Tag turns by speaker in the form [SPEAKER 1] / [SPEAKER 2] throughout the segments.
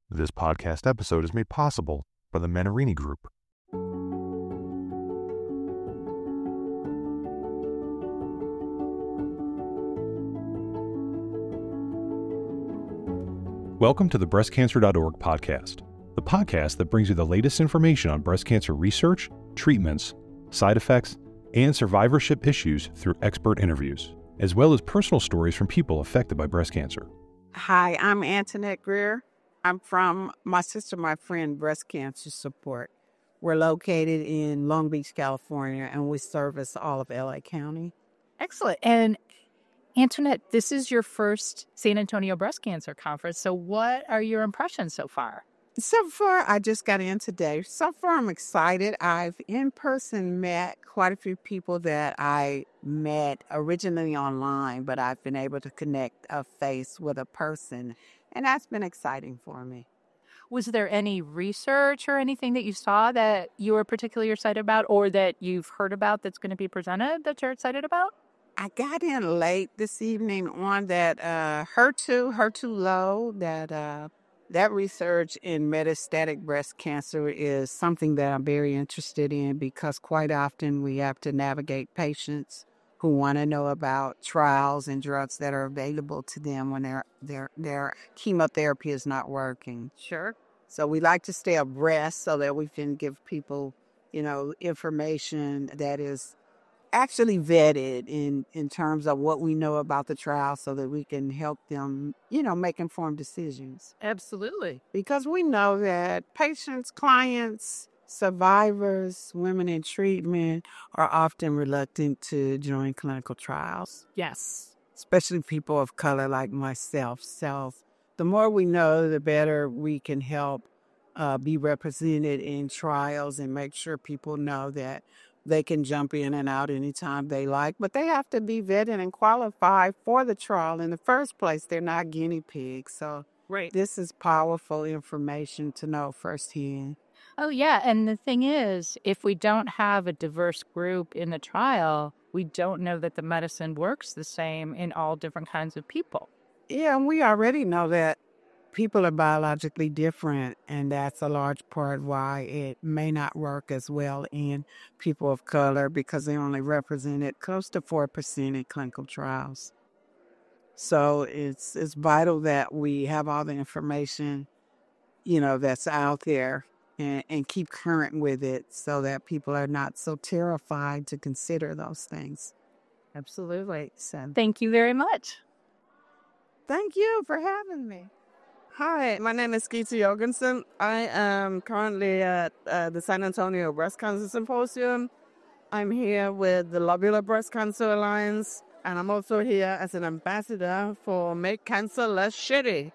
[SPEAKER 1] This podcast episode is made possible by the Menarini Group. Welcome to the BreastCancer.org podcast, the podcast that brings you the latest information on breast cancer research, treatments, side effects, and survivorship issues through expert interviews, as well as personal stories from people affected by breast cancer.
[SPEAKER 2] Hi, I'm Antoinette Greer. I'm from my sister, my friend, Breast Cancer Support. We're located in Long Beach, California, and we service all of LA County.
[SPEAKER 3] Excellent. And Antoinette, this is your first San Antonio Breast Cancer Conference. So what are your impressions so far?
[SPEAKER 2] So far, I just got in today. So far, I'm excited. I've in person met quite a few people that I met originally online, but I've been able to connect a face with a person, and that's been exciting for me.
[SPEAKER 3] Was there any research or anything that you saw that you were particularly excited about or that you've heard about that's going to be presented that you're excited about?
[SPEAKER 2] I got in late this evening on that HER2 low, that research in metastatic breast cancer is something that I'm very interested in because quite often we have to navigate patients who want to know about trials and drugs that are available to them when their chemotherapy is not working.
[SPEAKER 3] Sure.
[SPEAKER 2] So we like to stay abreast so that we can give people, information that is actually vetted in terms of what we know about the trial so that we can help them, make informed decisions.
[SPEAKER 3] Absolutely.
[SPEAKER 2] Because we know that patients, clients, survivors, women in treatment are often reluctant to join clinical trials.
[SPEAKER 3] Yes.
[SPEAKER 2] Especially people of color like myself. So the more we know, the better we can help be represented in trials and make sure people know that they can jump in and out anytime they like, but they have to be vetted and qualified for the trial in the first place. They're not guinea pigs. So
[SPEAKER 3] Right.
[SPEAKER 2] This is powerful information to know firsthand.
[SPEAKER 3] Oh, yeah. And the thing is, if we don't have a diverse group in the trial, we don't know that the medicine works the same in all different kinds of people.
[SPEAKER 2] Yeah, and we already know that people are biologically different, and that's a large part why it may not work as well in people of color because they only represented close to 4% in clinical trials. So it's vital that we have all the information, that's out there and keep current with it so that people are not so terrified to consider those things.
[SPEAKER 3] Absolutely.
[SPEAKER 2] So
[SPEAKER 3] Thank you very much.
[SPEAKER 2] thank you for having me.
[SPEAKER 4] Hi, my name is Geeta Jorgensen. I am currently at the San Antonio Breast Cancer Symposium. I'm here with the Lobular Breast Cancer Alliance, and I'm also here as an ambassador for Make Cancer Less Shitty.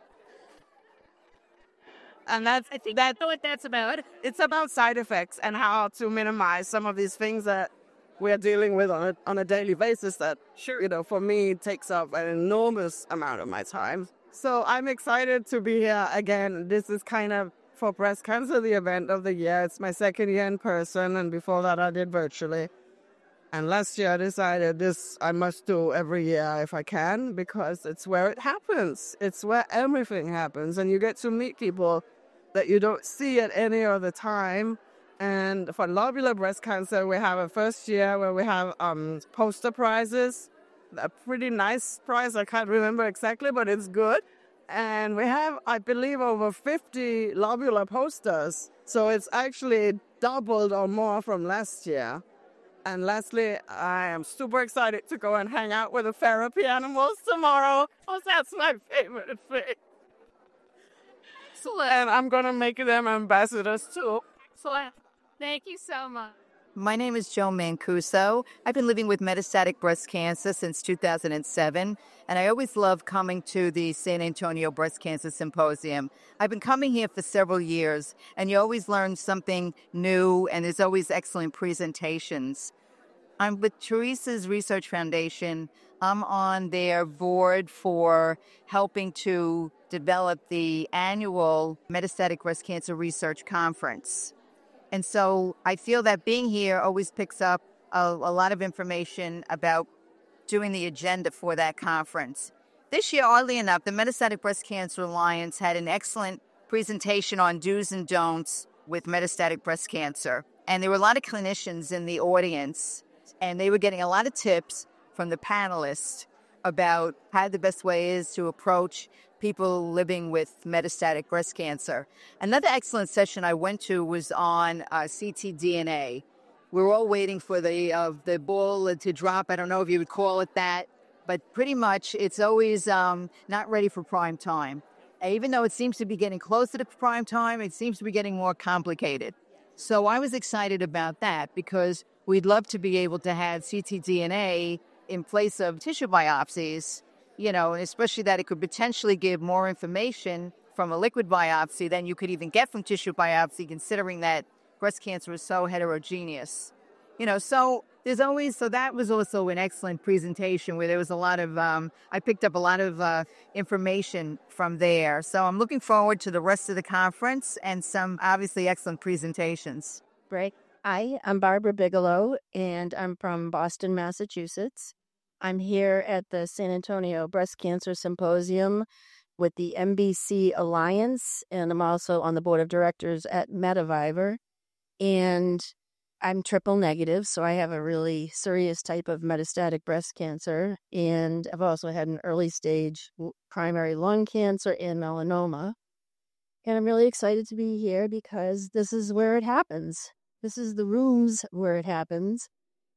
[SPEAKER 4] And I think that's what that's about. It's about side effects and how to minimize some of these things that we're dealing with on a daily basis that, for me, takes up an enormous amount of my time. So I'm excited to be here again. This is kind of, for breast cancer, the event of the year. It's my second year in person, and before that I did virtually. And last year I decided this I must do every year if I can, because it's where it happens. It's where everything happens, and you get to meet people that you don't see at any other time. And for lobular breast cancer, we have a first year where we have poster prizes. A pretty nice prize. I can't remember exactly, but it's good. And we have, I believe, over 50 lobular posters. So it's actually doubled or more from last year. And lastly, I am super excited to go and hang out with the therapy animals tomorrow, because that's my favorite thing. And I'm going to make them ambassadors too.
[SPEAKER 3] Excellent. Thank you so much.
[SPEAKER 5] My name is Joan Mancuso. I've been living with metastatic breast cancer since 2007, and I always love coming to the San Antonio Breast Cancer Symposium. I've been coming here for several years, and you always learn something new, and there's always excellent presentations. I'm with Teresa's Research Foundation. I'm on their board for helping to develop the annual Metastatic Breast Cancer Research Conference. And so I feel that being here always picks up a lot of information about doing the agenda for that conference. This year, oddly enough, the Metastatic Breast Cancer Alliance had an excellent presentation on do's and don'ts with metastatic breast cancer. And there were a lot of clinicians in the audience, and they were getting a lot of tips from the panelists about how the best way is to approach people living with metastatic breast cancer. Another excellent session I went to was on ctDNA. We're all waiting for the ball to drop. I don't know if you would call it that, but pretty much it's always not ready for prime time. Even though it seems to be getting closer to prime time, it seems to be getting more complicated. So I was excited about that because we'd love to be able to have ctDNA in place of tissue biopsies, and especially that it could potentially give more information from a liquid biopsy than you could even get from tissue biopsy, considering that breast cancer is so heterogeneous. So that was also an excellent presentation where there was a lot of, I picked up a lot of information from there. So I'm looking forward to the rest of the conference and some obviously excellent presentations.
[SPEAKER 6] Great. Hi, I'm Barbara Bigelow, and I'm from Boston, Massachusetts. I'm here at the San Antonio Breast Cancer Symposium with the MBC Alliance, and I'm also on the board of directors at Mediviver. And I'm triple negative, so I have a really serious type of metastatic breast cancer, and I've also had an early stage primary lung cancer and melanoma. And I'm really excited to be here because this is where it happens. This is the rooms where it happens.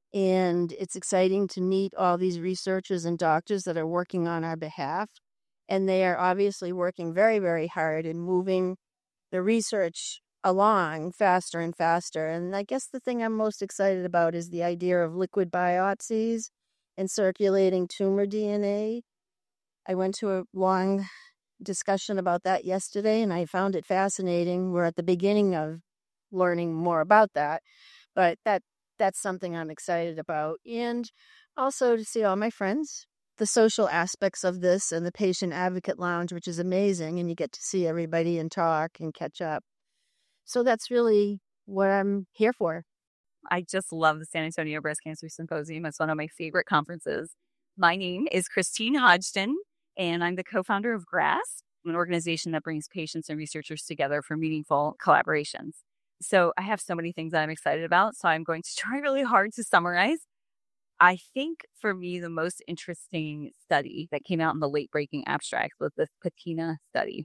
[SPEAKER 6] And it's exciting to meet all these researchers and doctors that are working on our behalf. And they are obviously working very, very hard in moving the research along faster and faster. And I guess the thing I'm most excited about is the idea of liquid biopsies and circulating tumor DNA. I went to a long discussion about that yesterday, and I found it fascinating. We're at the beginning of learning more about that, but that's something I'm excited about. And also to see all my friends, the social aspects of this, and the patient advocate lounge, which is amazing, and you get to see everybody and talk and catch up. So that's really what I'm here for.
[SPEAKER 7] I just love the San Antonio Breast Cancer Symposium. It's one of my favorite conferences. My name is Christine Hodgson, and I'm the co-founder of GRASP, an organization that brings patients and researchers together for meaningful collaborations. So I have so many things that I'm excited about, so I'm going to try really hard to summarize. I think for me, the most interesting study that came out in the late-breaking abstract was the PATINA study.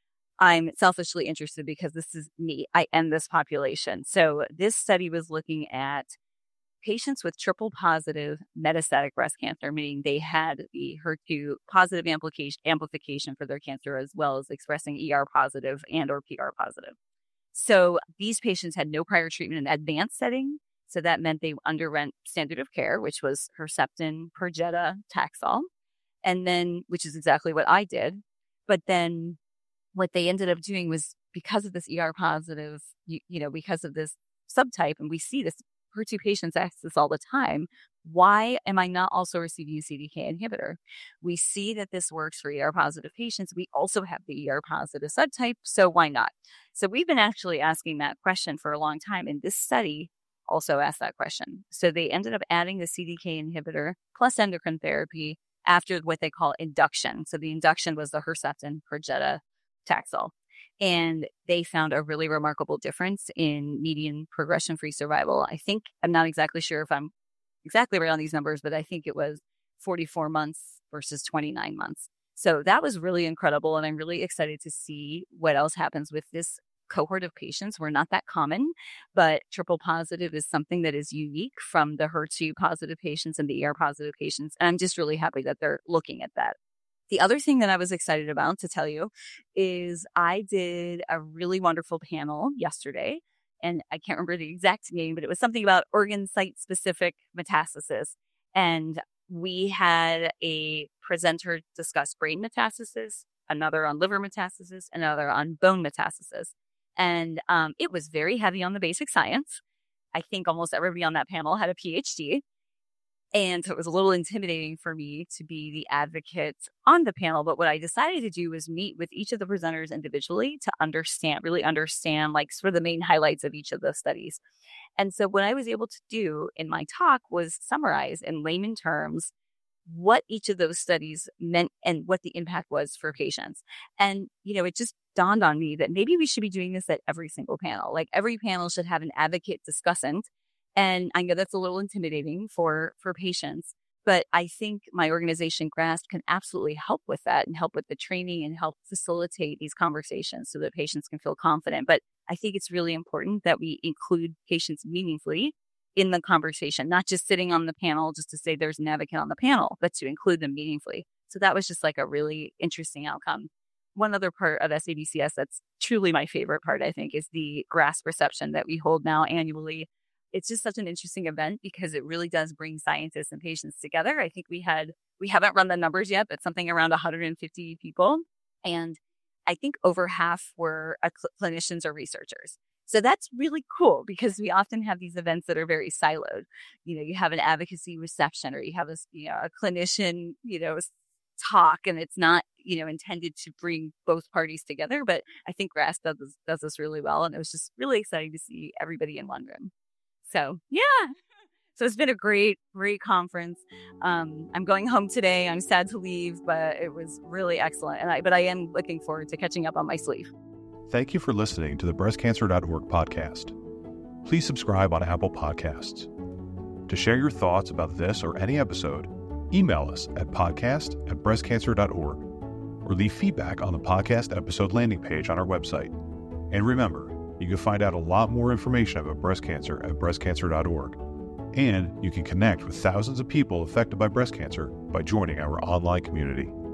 [SPEAKER 7] I'm selfishly interested because this is me. I am this population. So this study was looking at patients with triple positive metastatic breast cancer, meaning they had the HER2 positive amplification for their cancer, as well as expressing ER positive and or PR positive. So these patients had no prior treatment in advanced setting. So that meant they underwent standard of care, which was Herceptin, Perjeta, Taxol, and then, which is exactly what I did. But then what they ended up doing was, because of this ER positive, because of this subtype, and we see this, HER2 patients ask this all the time, why am I not also receiving a CDK inhibitor? We see that this works for ER positive patients. We also have the ER positive subtype, so why not? So we've been actually asking that question for a long time, and this study also asked that question. So they ended up adding the CDK inhibitor plus endocrine therapy after what they call induction. So the induction was the Herceptin, Perjeta, Taxol. And they found a really remarkable difference in median progression-free survival. I'm not exactly sure if I'm exactly right on these numbers, but I think it was 44 months versus 29 months. So that was really incredible. And I'm really excited to see what else happens with this cohort of patients. We're not that common, but triple positive is something that is unique from the HER2 positive patients and the ER positive patients. And I'm just really happy that they're looking at that. The other thing that I was excited about to tell you is I did a really wonderful panel yesterday, and I can't remember the exact name, but it was something about organ site specific metastasis. And we had a presenter discuss brain metastasis, another on liver metastasis, another on bone metastasis. And it was very heavy on the basic science. I think almost everybody on that panel had a PhD. And so it was a little intimidating for me to be the advocate on the panel. But what I decided to do was meet with each of the presenters individually to really understand like sort of the main highlights of each of the studies. And so what I was able to do in my talk was summarize in layman terms what each of those studies meant and what the impact was for patients. And, it just dawned on me that maybe we should be doing this at every single panel. Like every panel should have an advocate discussant. And I know that's a little intimidating for patients, but I think my organization, GRASP, can absolutely help with that and help with the training and help facilitate these conversations so that patients can feel confident. But I think it's really important that we include patients meaningfully in the conversation, not just sitting on the panel just to say there's an advocate on the panel, but to include them meaningfully. So that was just like a really interesting outcome. One other part of SABCS that's truly my favorite part, I think, is the GRASP reception that we hold now annually. It's just such an interesting event because it really does bring scientists and patients together. I think we haven't run the numbers yet, but something around 150 people. And I think over half were clinicians or researchers. So that's really cool because we often have these events that are very siloed. You have an advocacy reception or you have a clinician, talk, and it's not, intended to bring both parties together. But I think GRASP does this really well. And it was just really exciting to see everybody in one room. So, yeah. So it's been a great, great conference. I'm going home today. I'm sad to leave, but it was really excellent. But I am looking forward to catching up on my sleep.
[SPEAKER 1] Thank you for listening to the breastcancer.org podcast. Please subscribe on Apple Podcasts. To share your thoughts about this or any episode, email us at podcast@breastcancer.org or leave feedback on the podcast episode landing page on our website. And remember, you can find out a lot more information about breast cancer at breastcancer.org. And you can connect with thousands of people affected by breast cancer by joining our online community.